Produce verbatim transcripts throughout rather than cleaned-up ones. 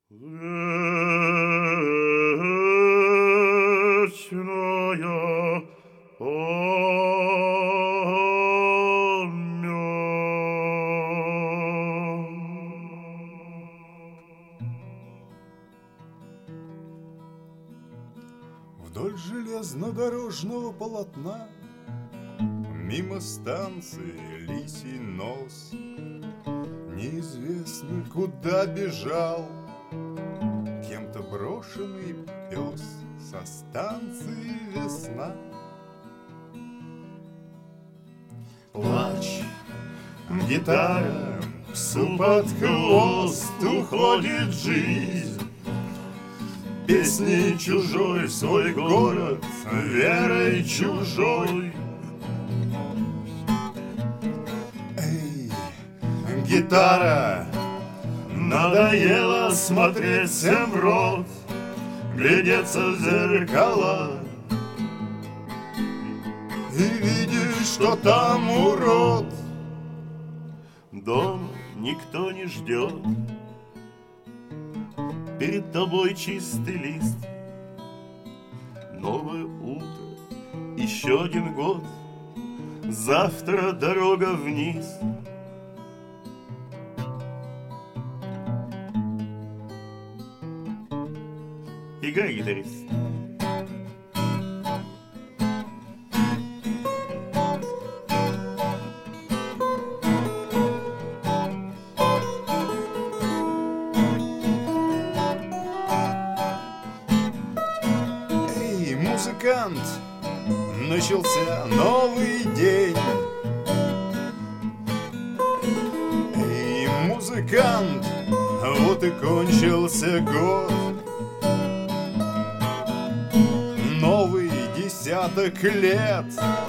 Вечная Вдоль железнодорожного полотна, мимо станции Лисий Нос, неизвестно куда бежал кем-то брошенный пес со станции Весна. Плач, гитара, псу под хвост уходит жизнь. Песней чужой в свой город, верой чужой. Эй, Гитара, надоело смотреть всем в рот, глядеться в зеркала и видишь, что там урод. Дома никто не ждет, перед тобой чистый лист. Новое утро, еще один год, завтра дорога вниз. Играй, гитарист. Эй, музыкант, начался новый день. Эй, музыкант, вот и кончился год. Новый десяток лет,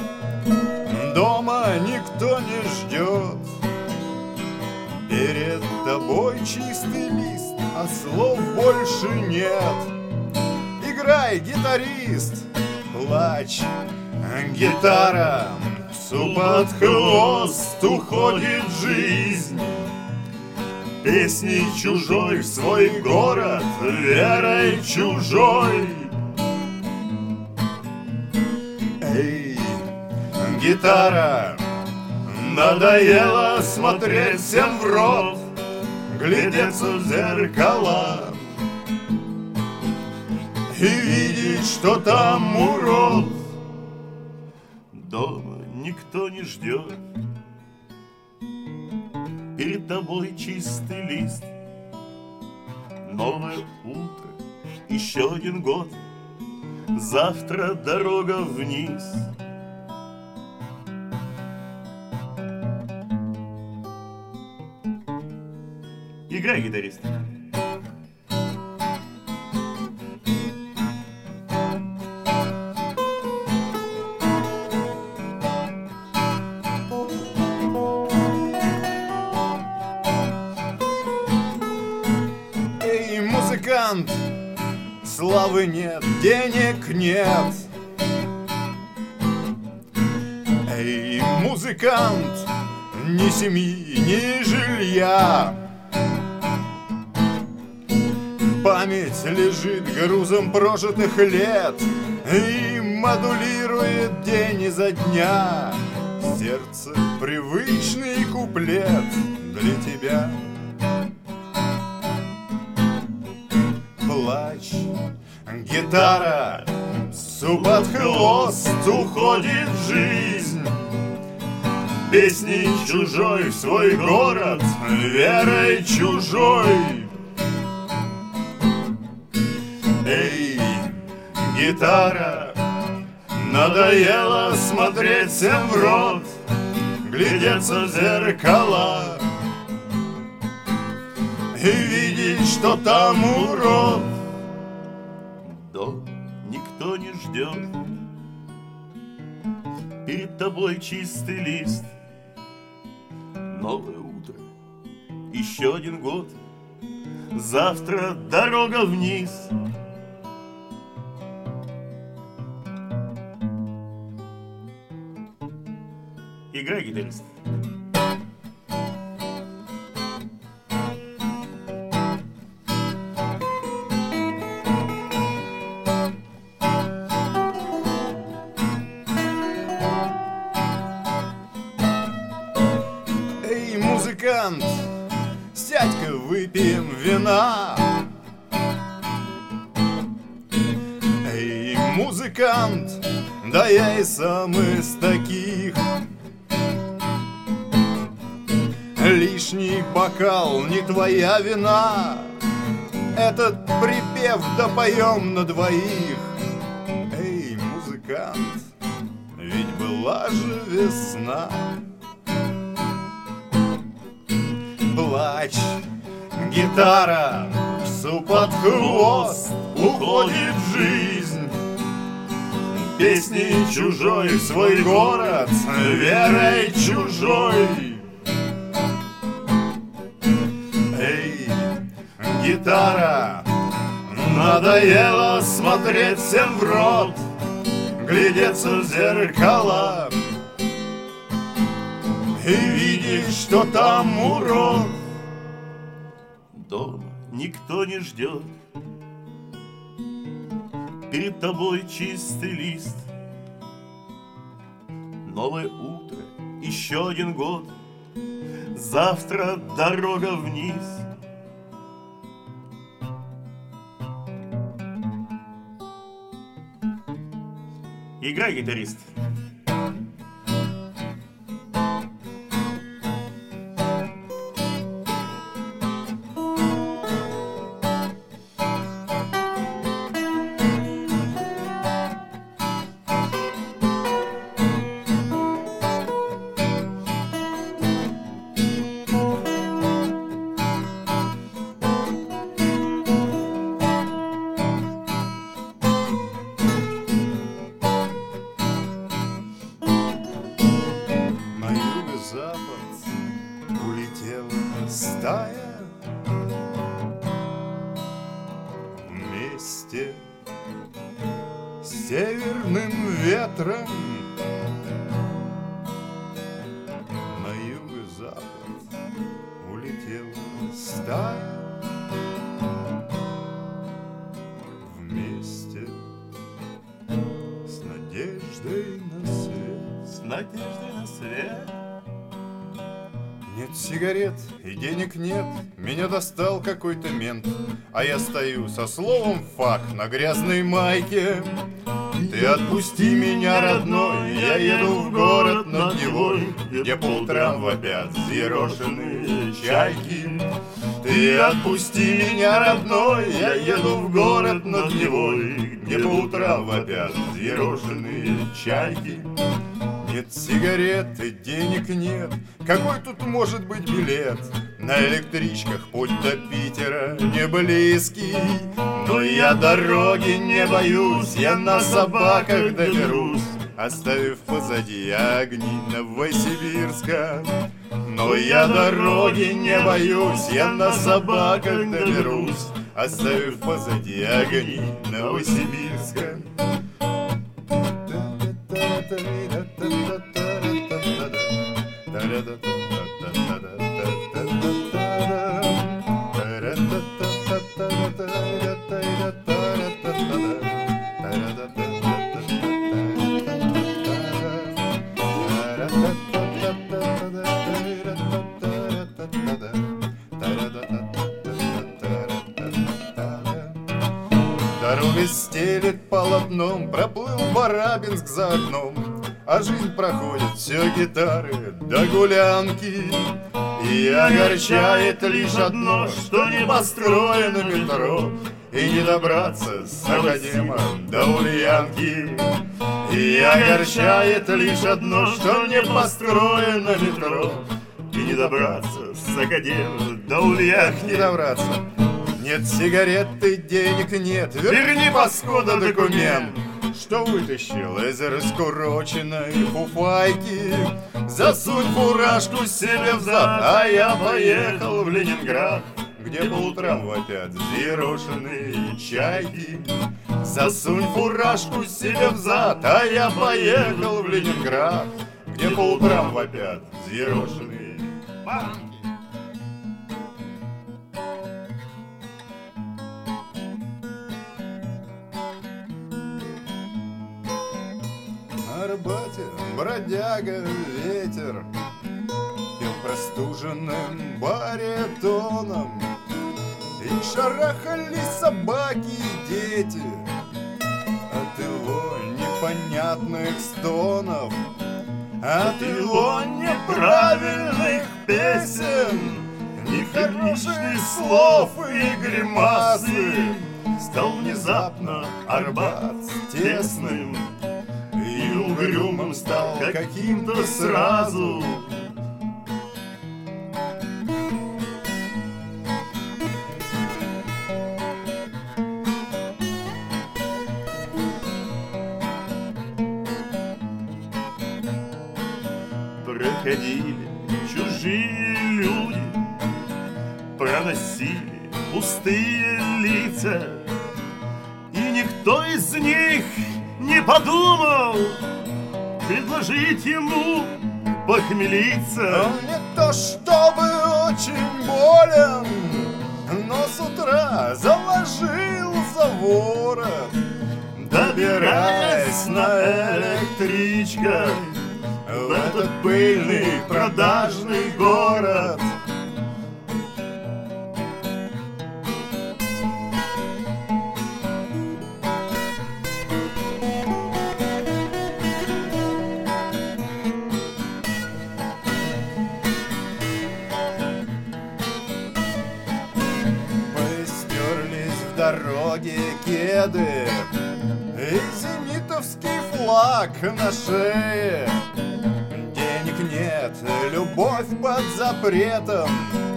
дома никто не ждет. Перед тобой чистый лист, а слов больше нет. Играй, гитарист, плачь, гитара, Псу под хвост уходит жизнь. Песней чужой в свой город, верой чужой. эй, Гитара, надоело смотреть всем в рот, глядеться в зеркала и видеть, что там урод. Дома никто не ждет, перед тобой чистый лист. Новое утро, еще один год, завтра дорога вниз. Играй, гитарист. эй, музыкант, славы нет, денег нет. Эй, музыкант, ни семьи, ни жилья. Память лежит грузом прожитых лет и модулирует день изо дня. Сердце привычный куплет для тебя. Плачь, гитара, Псу под хвост уходит жизнь. Песней чужой в свой город, верой чужой. Эй, гитара, надоело смотреть всем в рот, глядеться в зеркала и видеть, что там урод. Дома никто не ждет, перед тобой чистый лист. Новое утро, еще один год, завтра дорога вниз. Играй, гитарист. музыкант, сядь-ка выпьем вина. Эй, музыкант, да я и сам из таких. Лишний бокал не твоя вина. Этот припев допоем на двоих. Эй, музыкант, ведь была же весна. Плачь, гитара, псу под хвост, уходит жизнь. Песни чужой в свой город, верой чужой. Эй, гитара, надоело смотреть всем в рот, глядеться в зеркала и видишь, что там урод. Дома никто не ждет, перед тобой чистый лист. Новое утро, еще один год, завтра дорога вниз. Играй, гитарист. Стая вместе с северным ветром на юг и запад улетела стая вместе с надеждой на свет. С надеждой на свет. Нет сигарет и денег нет, меня достал какой-то мент, а я стою со словом «фак» на грязной майке. Ты отпусти меня, родной, я еду в город над Невой, где по утрам вопят взъерошенные чайки. Ты отпусти меня, родной, я еду в город над Невой, где по утрам вопят взъерошенные чайки. Нет сигарет и денег нет, какой тут может быть билет? На электричках путь до Питера не близкий, но я дороги не боюсь, я на собаках доберусь, оставив позади огни Новосибирска. Но я дороги не боюсь, я на собаках доберусь, оставив позади огни Новосибирска. Дорога стелет полотном, проплыл Барабинск за окном, а жизнь проходит все гитары до гулянки. И огорчает лишь одно, что не построено метро, и не добраться с Академа до Ульянки. И огорчает лишь одно, что не построено метро, и не добраться с Академа до Ульянки. Не добраться. Нет сигарет и денег нет, верни, паскуда, документ, что вытащил из раскуроченной фуфайки. Засунь фуражку себе в зад, а я поехал в Ленинград, где по утрам вопят взъерошенные чайки. Засунь фуражку себе в зад, а я поехал в Ленинград, где по утрам вопят взъерошенные чайки. На Арбате бродяга ветер пел простуженным баритоном, и шарахались собаки и дети от его непонятных стонов, от его неправильных песен, нехороших слов и гримасы. Стал внезапно Арбат тесным, и угрюмым стал каким-то сразу. Проходили чужие люди, проносили пустые лица, и никто из них не подумал предложить ему похмелиться. Он не то чтобы очень болен, но с утра заложил за ворот, добираясь на электричках в этот пыльный продажный город. Поистерлись в дороге кеды и зенитовский флаг на шее. Денег нет, любовь под запретом,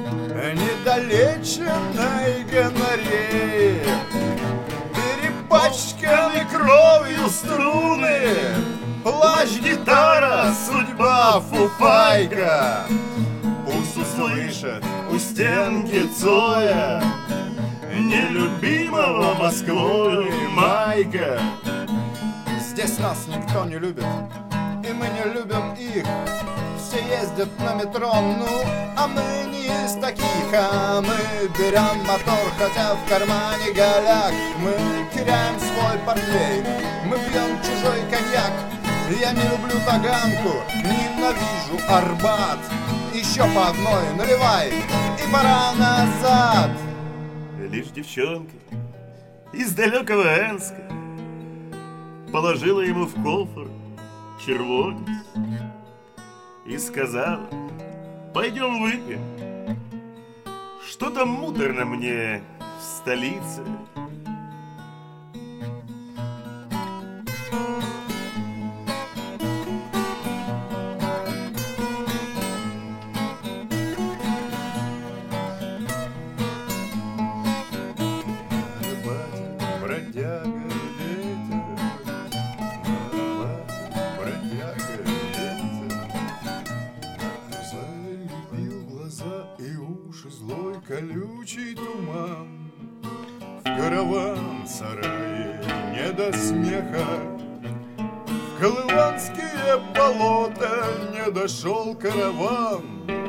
недолеченной гонореи. Перепачканы кровью струны, плащ, гитара, судьба, фуфайка. Пусть услышат у стенки Цоя нелюбимого Москвой Майка. Здесь нас никто не любит, и мы не любим их. Все ездят на метро, ну, а мы не из таких. А мы берем мотор, хотя в кармане голяк. Мы теряем свой портфель, мы пьем чужой коньяк. Я не люблю Таганку, ненавижу Арбат. Еще по одной наливай, и пора назад. Лишь девчонка из далекого Энска положила ему в кофр червонец и сказала: пойдем выпьем. Что-то муторно мне в столице. Колючий туман, в караван-сарае не до смеха, в колыванские болота не дошел караван.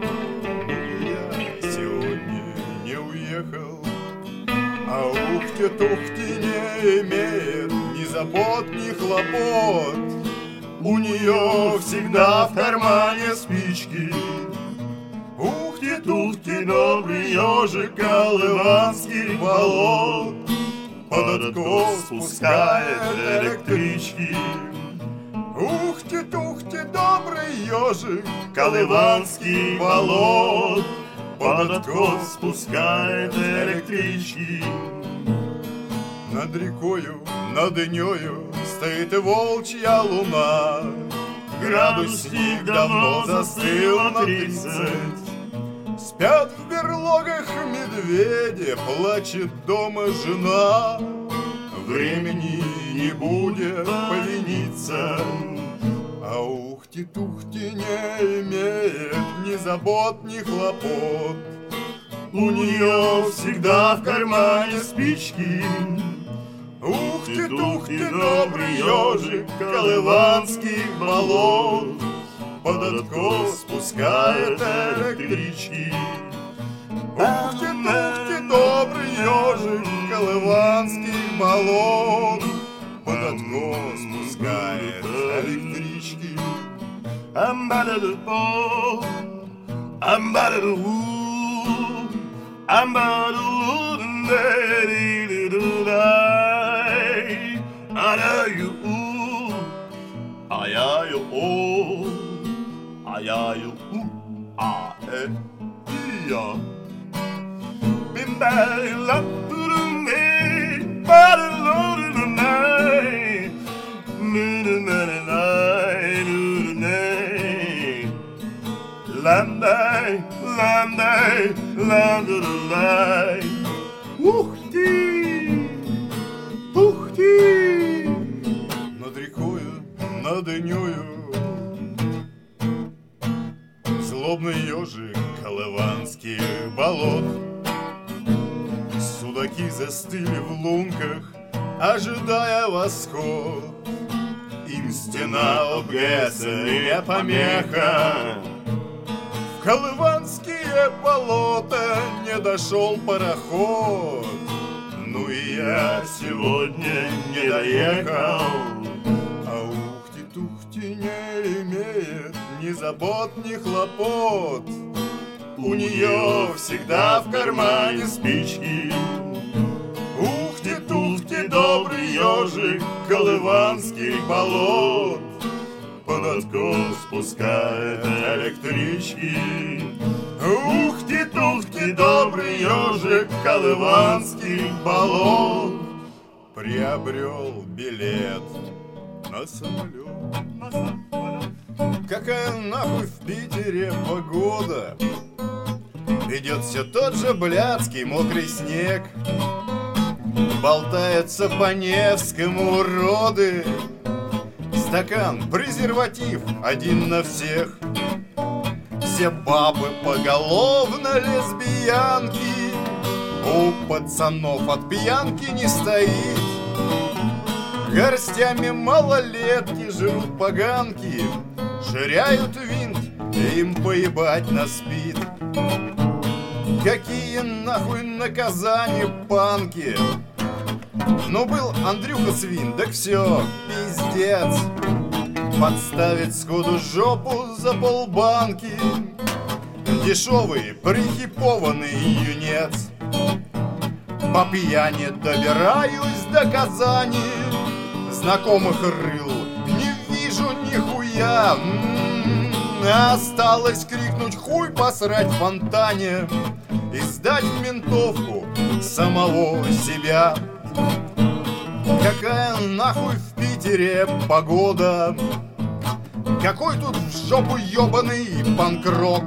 Я сегодня не уехал, а ухти-тухти не имеет ни забот, ни хлопот. У нее всегда в кармане спички. Ухти-тухти, добрый ежик колыванских болот под откос спускает электрички. Ухти-тухти, добрый ежик колыванских болот под откос спускает электрички. Над рекою, над нею стоит волчья луна. Градусник давно застыл на тридцать. Спят в берлогах медведи, плачет дома жена. Времени не будет повиниться, а ухти-тухти не имеет ни забот, ни хлопот. У нее всегда в кармане спички. Ухти-тухти, добрый ежик колыванских болот под откос спускает электрички. Ухти-тухти, добрый ежик колыванских болот под откос спускает электрички. I'm about to woo, I'm about to woo, I know you, I are you, oh, I are you, ah, eh, yeah. Been bad in love to me, bad in love to night, many, many night, night. Lamday, lamday, lamday, ух ты, ух ты. Над рекою, над Инею злобный ежик колыванских болот. Судаки застыли в лунках, ожидая восход. Им стена ОГЭСа не помеха. В колыванские болота не дошел пароход. Ну и я сегодня не доехал. А ухти-тухти не имеет ни забот, ни хлопот. У нее всегда в кармане спички. Ухти-тухти, добрый ежик колыванских болот, под откос спускает электрички. Ухти-тухти, добрый ежик колыванских болот, приобрел билет на самолет. На самолет. Какая нахуй в Питере погода? Идет все тот же блядский мокрый снег. Болтаются по Невскому уроды. Стакан, презерватив, один на всех. Все бабы поголовно лесбиянки. У пацанов от пьянки не стоит. Горстями малолетки жрут поганки. Ширяют винт, им поебать на спид. Какие нахуй наказания панки. Ну был Андрюха свин, так все, пиздец. Подставить сходу жопу за полбанки. Дешевый, прихипованный юнец. По пьяни добираюсь до Казани. Знакомых рыл не вижу нихуя. М-м-м. Осталось крикнуть хуй посрать в фонтане и сдать в ментовку самого себя. Какая нахуй в Питере погода? Какой тут в жопу ебаный панк-рок?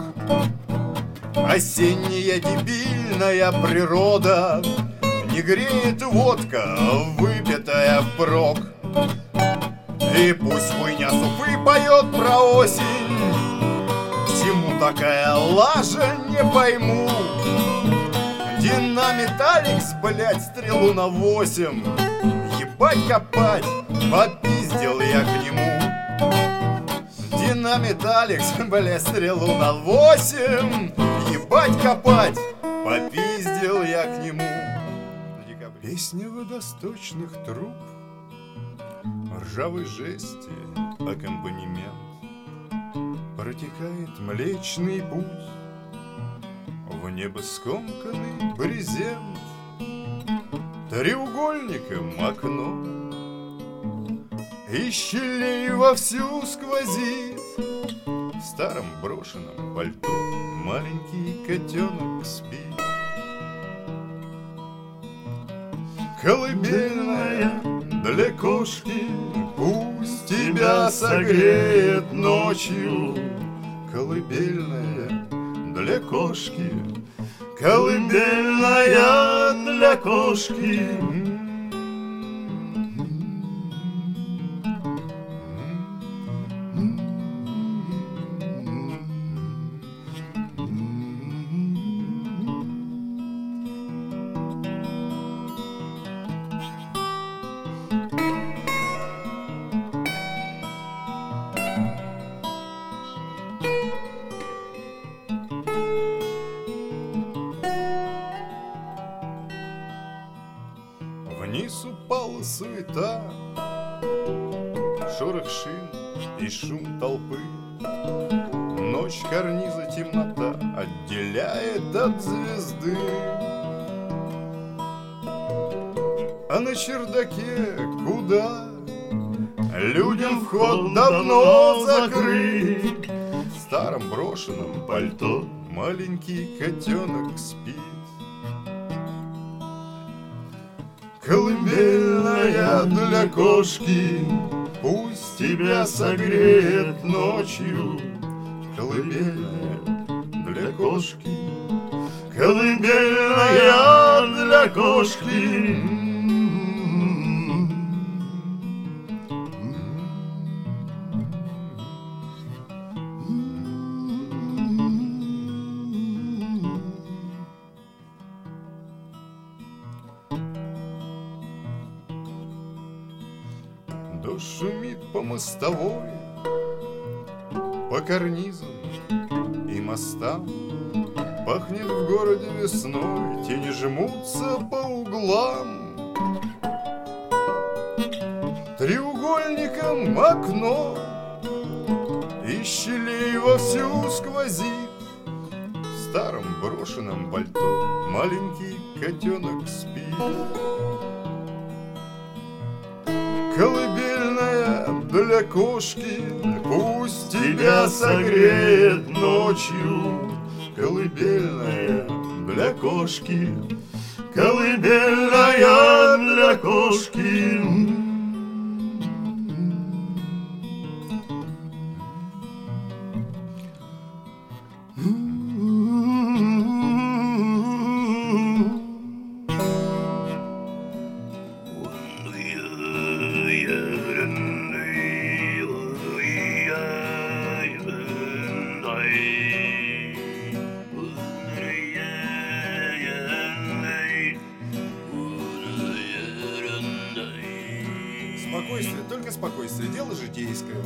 Осенняя дебильная природа. Не греет водка, выпитая впрок. И пусть хуйня суфы поет про осень. Всему такая лажа, не пойму. Динамит Алекс, блять, стрелу на восемь. Ебать копать, попиздил я к нему. Динамит Алекс, блять, стрелу на восемь. Ебать копать, попиздил я к нему. Песня водосточных труб, ржавой жести аккомпанемент. Протекает Млечный Путь, в небо скомканный брезент. Треугольником окно, и щелей вовсю сквозит. В старом брошенном пальто маленький котенок спит. Колыбельная для кошки, пусть тебя согреет ночью. Колыбельная для кошки, колыбельная для кошки. Вниз упала суета, шорох шин и шум толпы. ночь карниза темнота отделяет от звезды. А на чердаке куда? Людям вход давно закрыт. В старом брошенном пальто маленький котенок спит. Колыбельная для кошки пусть тебя согреет ночью. Колыбельная для кошки, колыбельная для кошки. Дождь шумит по мостовой, по карнизам и мостам. Пахнет в городе весной, тени жмутся по углам. Треугольником окно из щелей вовсю сквозит. В старом брошенном пальто маленький котенок спит. Колыбельная для кошки пусть тебя согреет ночью. Колыбельная для кошки, колыбельная для кошки. Спокойствие, только спокойствие, дело житейское.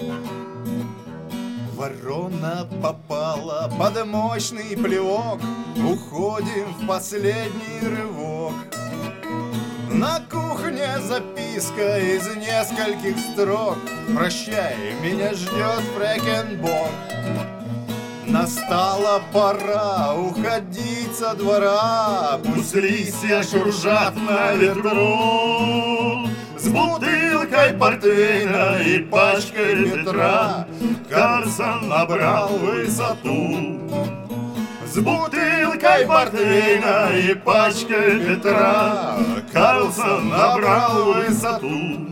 Ворона попала под мощный плевок. Уходим в последний рывок. На кухне записка из нескольких строк. Прощай, меня ждет фрэкенбок. Настала пора уходить со двора. Пусть листья шуршат на ветру. С бутылкой портвейна и пачкой Петра Карлсон набрал высоту. С бутылкой портвейна и пачкой Петра Карлсон набрал высоту.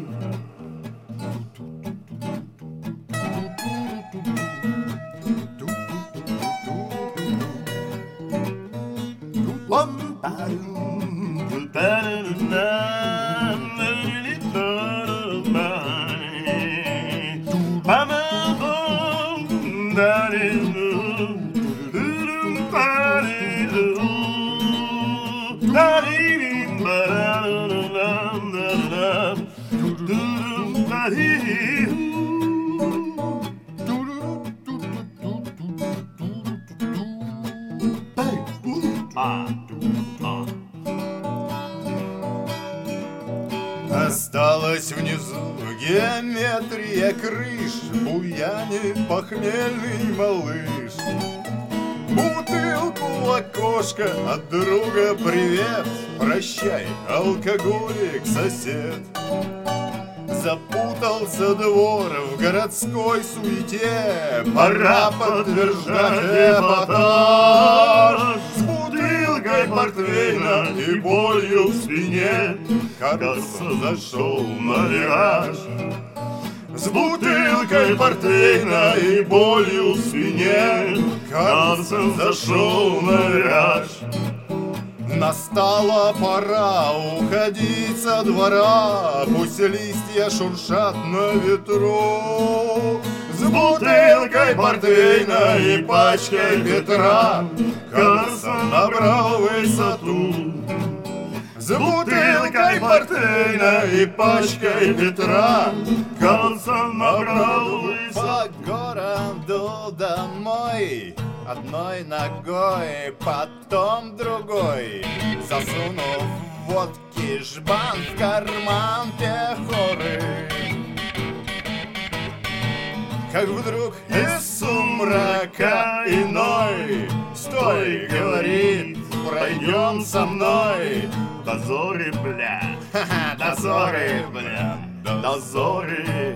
Осталась внизу геометрия крыш, буянит похмельный малыш. Бутылку в окошко от друга привет. Прощай, алкоголик, сосед. Запутался двор в городской суете. Пора подтверждать эпатаж. С бутылкой портвейна и болью в спине Карлсон зашел на вираж. С бутылкой портвейна и болью в спине Карлсон зашел на вираж. Настала пора уходить со двора. Пусть листья шуршат на ветру. С бутылкой портвейна и пачкой Петра Карлсон набрал высоту. С бутылкой портвейна и пачкой Петра Карлсон набрал высоту. По городу домой одной ногой, потом другой, засунув водки жбан в карман пехоры. как вдруг из сумрака иной стой, говорит, пройдем со мной. Дозоры, бля, Ха-ха, дозоры, бля, дозоры.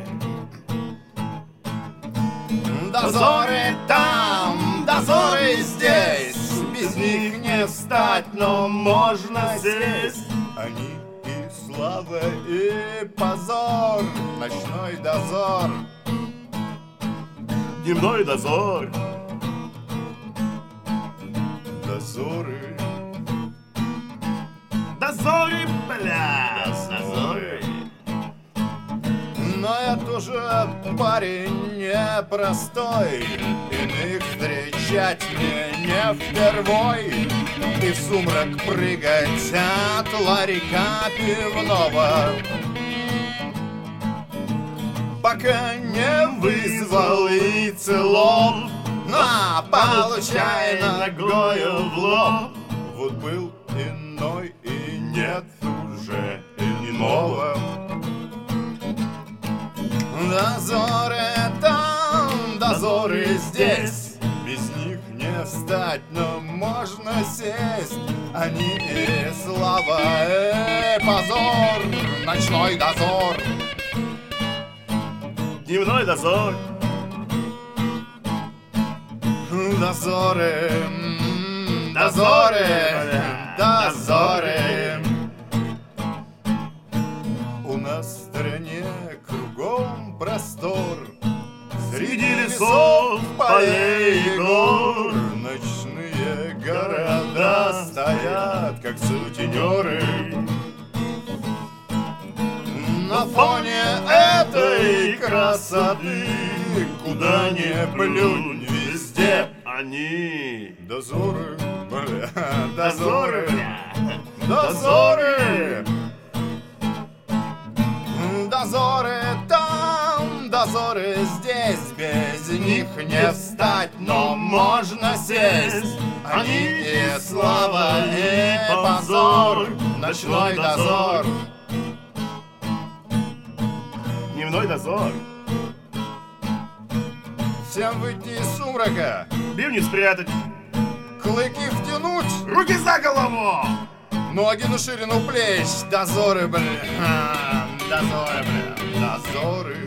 Дозоры там, дозоры здесь, без них не встать, но можно сесть. Они и слава, и позор, ночной дозор. Дневной дозор. Дозоры, Дозоры, бля, дозоры. но я тоже парень непростой, иных встречать мне не впервой. И в сумрак прыгать от ларька пивного, пока не вызвал и целом. На, получай ногою в лоб. Вот был иной и нет уже иного. Дозоры там, дозоры здесь, без них не встать, но можно сесть. Они и слава, и позор, ночной дозор. Дневной дозор. Дозоры, м, дозоры, дозоры. У нас в стране кругом простор, Среди лесов, полей и гор. ночные города стоят, как сутенеры. На фоне этой красоты, куда ни плюнь, везде Они. дозоры, бля, Дозоры, дозоры, бля. дозоры. Дозоры там, дозоры здесь, без них не встать, но можно сесть. Они и слава, и позор, ночной дозор. Дневной дозор. Всем выйти из сумрака, Бивни спрятать. клыки втянуть, Руки за голову. ноги на ширину плеч. Дозоры, бля, дозоры, бля, дозоры.